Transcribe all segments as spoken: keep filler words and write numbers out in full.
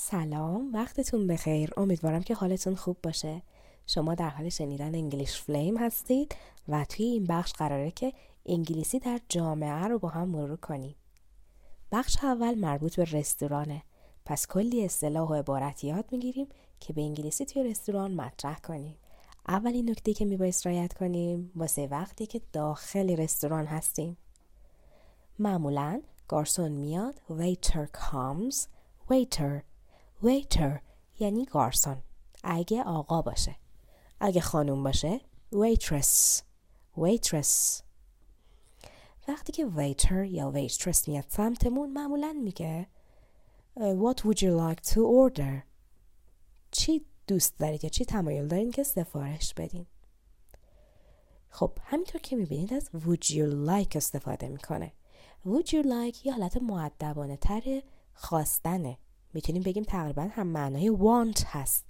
سلام، وقتتون بخیر. امیدوارم که حالتون خوب باشه. شما در حال شنیدن انگلیش فلیم هستید و توی این بخش قراره که انگلیسی در جامعه رو با هم مرور کنیم. بخش اول مربوط به رستورانه. پس کلی اصطلاح و عبارت یاد میگیریم که به انگلیسی توی رستوران مطرح کنیم. اولین نکته که میبایست رعایت کنیم واسه وقتی که داخل رستوران هستیم. معمولاً گارسون میاد، waiter comes. waiter waiter یعنی گارسون اگه آقا باشه. اگه خانوم باشه waitress waitress. وقتی که waiter یا waitress میاد سمتمون معمولاً میگه what would you like to order؟ چی دوست دارید یا چی تمایل دارین که سفارش بدین؟ خب همینطور که میبینید از would you like استفاده میکنه. would you like یه حالت مؤدبانه تر خواستنه. میتونیم بگیم تقریبا هم معنای want هست.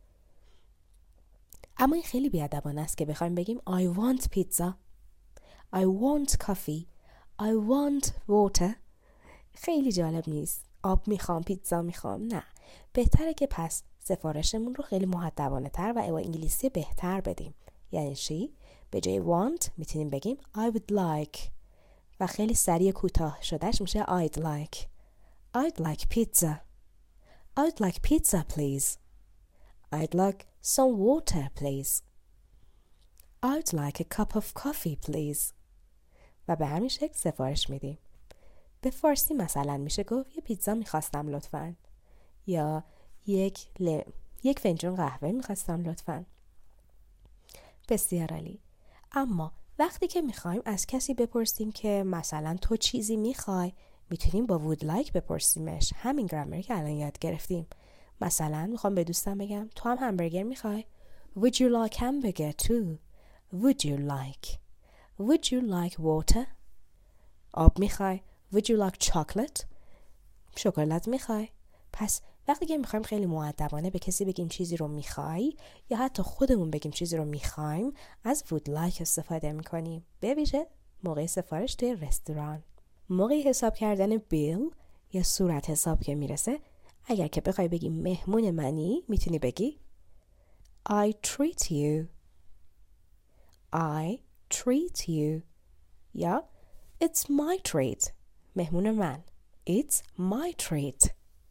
اما این خیلی بیادبانه است که بخوایم بگیم I want pizza I want coffee I want water. خیلی جالب نیست. آب میخوام، پیتزا میخوام. نه، بهتره که پس سفارشمون رو خیلی مؤدبانه تر و با انگلیسی بهتر بدیم. یعنی چی؟ به جای want میتونیم بگیم I would like و خیلی سریع کوتاه شدهش میشه I'd like I'd like pizza I'd like pizza please I'd like some water please I'd like a cup of coffee please. و به همین شکل سفارش میدیم. به فارسی مثلا میشه گفت یه پیتزا میخواستم لطفاً یا یک ل... یک فنجان قهوه میخواستم لطفاً. بسیار عالی. اما وقتی که میخوایم از کسی بپرسیم که مثلا تو چیزی میخوای میتونیم با would like بپرسیمش. همین گرامر که الان یاد گرفتیم. مثلا میخوام به دوستم بگم تو هم همبرگر میخوای؟ Would you like hamburger too? Would you like Would you like water? آب میخوای؟ Would you like chocolate? شکلات میخوای؟ پس وقتی که میخوایم خیلی مؤدبانه به کسی بگیم چیزی رو میخوای یا حتی خودمون بگیم چیزی رو میخوایم از would like استفاده میکنیم. به ویژه موقع سفارش توی رستوران. موقع حساب کردن بیل یا صورت حساب که میرسه اگر که بخوای بگی مهمون منی میتونی بگی I treat you I treat you یا It's my treat. مهمون من It's my treat.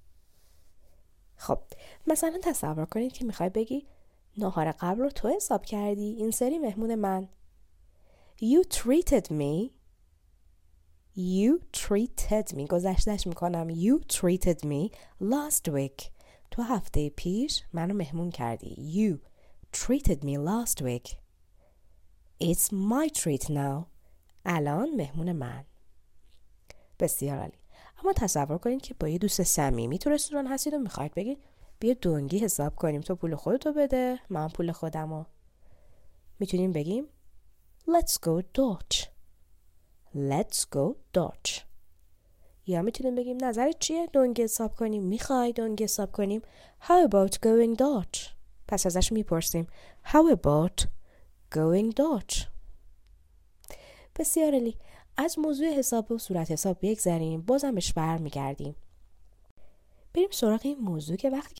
خب مثلا تصور کنید که میخوای بگی ناهار قبل رو تو حساب کردی، این سری مهمون من. You treated me You treated me گذشتش میکنم You treated me last week. تو هفته پیش منو مهمون کردی. You treated me last week. It's my treat now. الان مهمون من. بسیار عالی. اما تصور کنید که با یه دوست صمیمی تو رستوران هستید و میخواید بگید بیا دونگی حساب کنیم، تو پول خودتو بده من پول خودمو. میتونیم بگیم Let's go Dutch Let's go Dutch. یا میتونیم بگیم نظرت چیه دونگی حساب کنیم؟ میخوای دونگی حساب کنیم؟ How about going Dutch؟ پس ازش میپرسیم How about going Dutch؟ بسیار عالی. از موضوع حساب و صورت حساب بگذریم، بازم بهش برمیگردیم. بریم سراغ این موضوع که وقتی